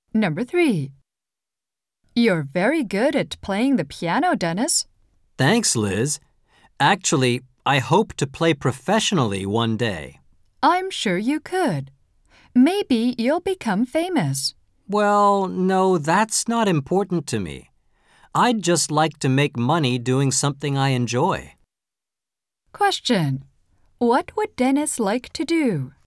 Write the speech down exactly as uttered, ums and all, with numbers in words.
Number three. You're very good at playing the piano, Dennis. Thanks, Liz. Actually, I hope to play professionally one day. I'm sure you could. Maybe you'll become famous. Well, no, that's not important to me. I'd just like to make money doing something I enjoy. Question. What would Dennis like to do?